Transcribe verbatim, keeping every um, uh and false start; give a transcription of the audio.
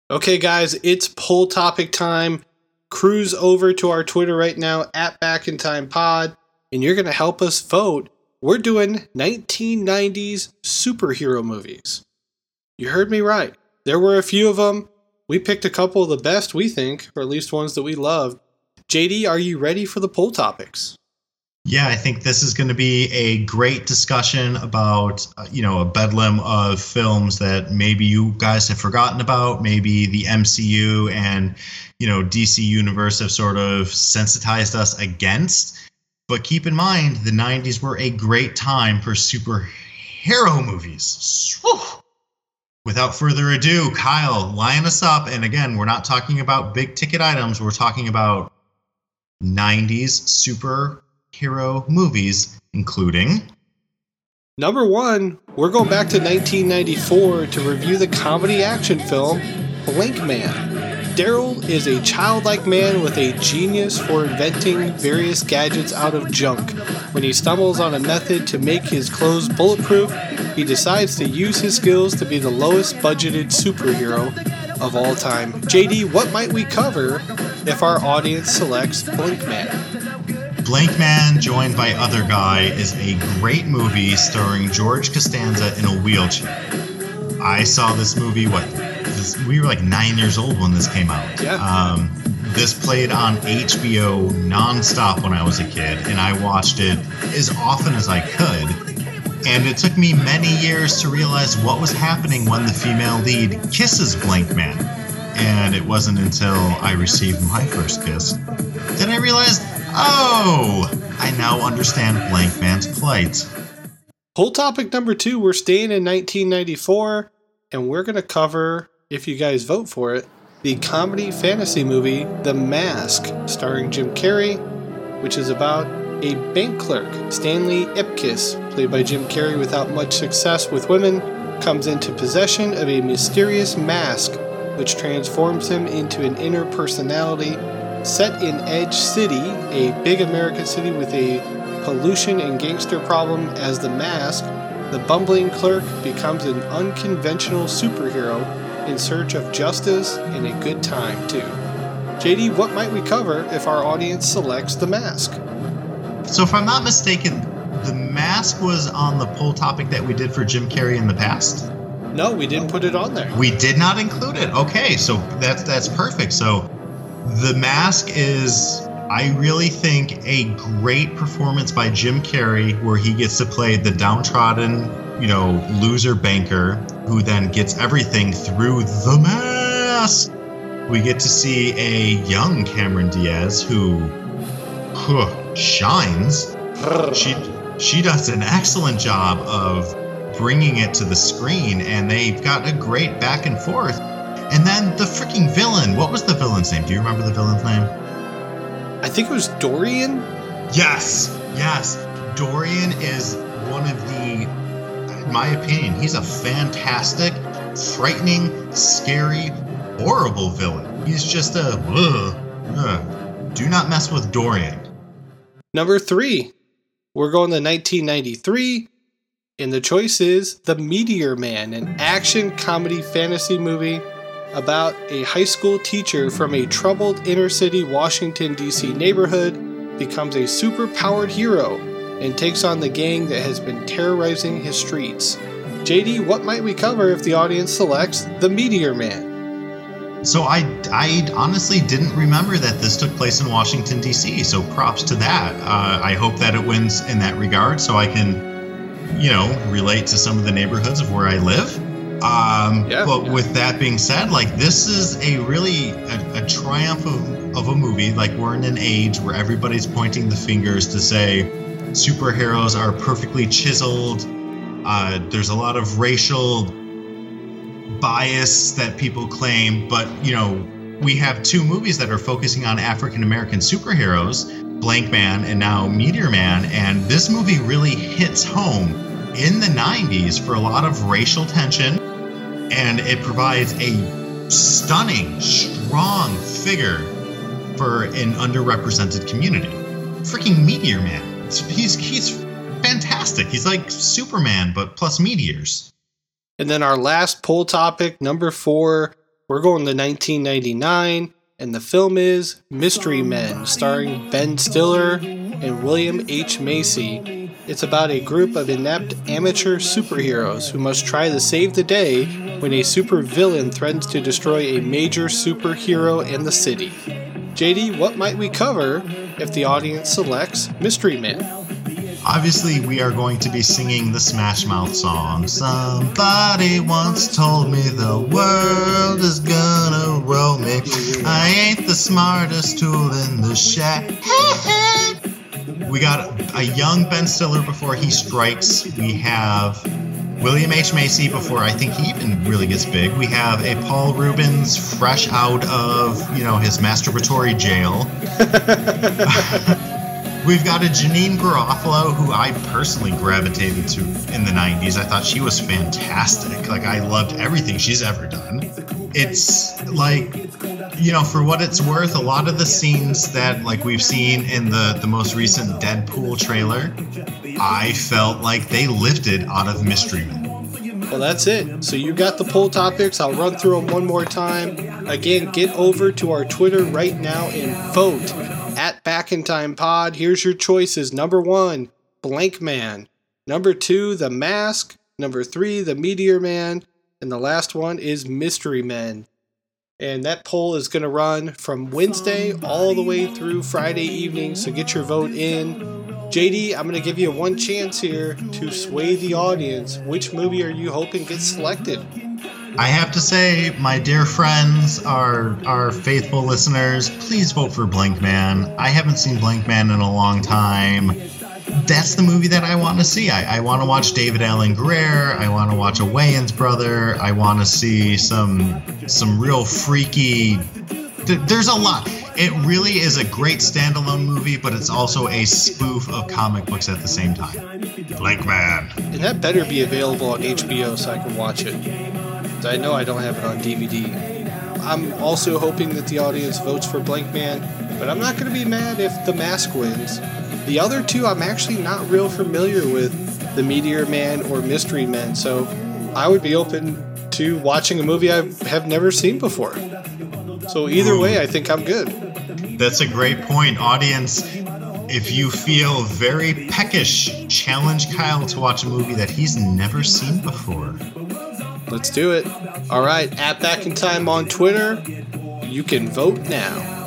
Okay, guys, it's poll topic time. Cruise over to our Twitter right now, at Back in Time Pod, and you're going to help us vote. We're doing nineteen nineties superhero movies. You heard me right. There were a few of them. We picked a couple of the best, we think, or at least ones that we loved. J D, are you ready for the poll topics? Yeah, I think this is going to be a great discussion about, uh, you know, a bedlam of films that maybe you guys have forgotten about. Maybe the M C U and, you know, D C Universe have sort of sensitized us against. But keep in mind, the nineties were a great time for superhero movies. Whew. Without further ado, Kyle, line us up. And again, we're not talking about big ticket items. We're talking about nineties superhero hero movies, including... Number one, we're going back to nineteen ninety-four to review the comedy action film Blankman. Daryl is a childlike man with a genius for inventing various gadgets out of junk. When he stumbles on a method to make his clothes bulletproof, he decides to use his skills to be the lowest budgeted superhero of all time. J D, what might we cover if our audience selects Blankman? Blankman, joined by Other Guy, is a great movie starring George Costanza in a wheelchair. I saw this movie, what, this, we were like nine years old when this came out. Yeah. Um, this played on H B O nonstop when I was a kid, and I watched it as often as I could. And it took me many years to realize what was happening when the female lead kisses Blankman. And it wasn't until I received my first kiss that I realized, oh, I now understand Blankman's plight. Poll topic number two, we're staying in nineteen ninety-four, and we're going to cover, if you guys vote for it, the comedy fantasy movie The Mask, starring Jim Carrey, which is about a bank clerk. Stanley Ipkiss, played by Jim Carrey without much success with women, comes into possession of a mysterious mask which transforms him into an inner personality. Set in Edge City, a big American city with a pollution and gangster problem as The Mask, the bumbling clerk becomes an unconventional superhero in search of justice and a good time, too. J D, what might we cover if our audience selects The Mask? So if I'm not mistaken, The Mask was on the poll topic that we did for Jim Carrey in the past? No, we didn't put it on there. We did not include it. Okay, so that's that's perfect. So The Mask is, I really think, a great performance by Jim Carrey, where he gets to play the downtrodden, you know, loser banker who then gets everything through the mask. We get to see a young Cameron Diaz who huh, shines. She she does an excellent job of bringing it to the screen, and they've got a great back and forth. And then the freaking villain. What was the villain's name? Do you remember the villain's name? I think it was Dorian. Yes, yes. Dorian is one of the, in my opinion, he's a fantastic, frightening, scary, horrible villain. He's just a, ugh, ugh. Do not mess with Dorian. Number three, we're going to nineteen ninety-three. And the choice is The Meteor Man, an action comedy fantasy movie about a high school teacher from a troubled inner city Washington, D C neighborhood becomes a super-powered hero and takes on the gang that has been terrorizing his streets. J D, what might we cover if the audience selects The Meteor Man? So I, I honestly didn't remember that this took place in Washington, D C, so props to that. Uh, I hope that it wins in that regard so I can, you know, relate to some of the neighborhoods of where I live. Um, yeah, but yeah. with that being said, like, this is a really a, a triumph of, of a movie. Like, we're in an age where everybody's pointing the fingers to say superheroes are perfectly chiseled. Uh, there's a lot of racial bias that people claim, but, you know, we have two movies that are focusing on African-American superheroes, Blankman and now Meteor Man, and this movie really hits home in the nineties for a lot of racial tension, and it provides a stunning, strong figure for an underrepresented community. Freaking Meteor Man. He's, he's fantastic. He's like Superman, but plus meteors. And then our last poll topic, number four, We're going to nineteen ninety-nine, and the film is Mystery Men, starring Ben Stiller and William H. Macy. It's about a group of inept amateur superheroes who must try to save the day when a supervillain threatens to destroy a major superhero and the city. J D, what might we cover if the audience selects Mystery Men? Obviously, we are going to be singing the Smash Mouth song. Somebody once told me the world is gonna roll me. I ain't the smartest tool in the shed. We got a young Ben Stiller before he strikes. We have William H. Macy before I think he even really gets big. We have a Paul Rubens fresh out of, you know, his masturbatory jail. We've got a Janine Garofalo, who I personally gravitated to in the nineties. I thought she was fantastic. Like, I loved everything she's ever done. It's like, you know, for what it's worth, a lot of the scenes that, like, we've seen in the, the most recent Deadpool trailer, I felt like they lifted out of Mystery Men. Well, that's it. So you got the poll topics. I'll run through them one more time. Again, get over to our Twitter right now and vote. At Back in Time Pod, here's your choices. Number one, Blank Man. Number two, The Mask. Number three, The Meteor Man. And the last one is Mystery Men. And that poll is going to run from Wednesday all the way through Friday evening, so get your vote in. J D, I'm going to give you one chance here to sway the audience. Which movie are you hoping gets selected? I have to say, my dear friends, our our faithful listeners, please vote for Blank Man. I haven't seen Blank Man in a long time. That's the movie that I want to see. I, I want to watch David Alan Grier. I want to watch a Wayans brother. I want to see some some real freaky... Th- there's a lot. It really is a great standalone movie, but it's also a spoof of comic books at the same time. Blank Man. And that better be available on H B O so I can watch it. I know I don't have it on D V D. I'm also hoping that the audience votes for Blank Man, but I'm not going to be mad if The Mask wins. The other two, I'm actually not real familiar with, The Meteor Man or Mystery Men, so I would be open to watching a movie I have never seen before. So either way, I think I'm good. That's a great point. Audience, if you feel very peckish, challenge Kyle to watch a movie that he's never seen before. Let's do it. All right, at Back in Time on Twitter, you can vote now.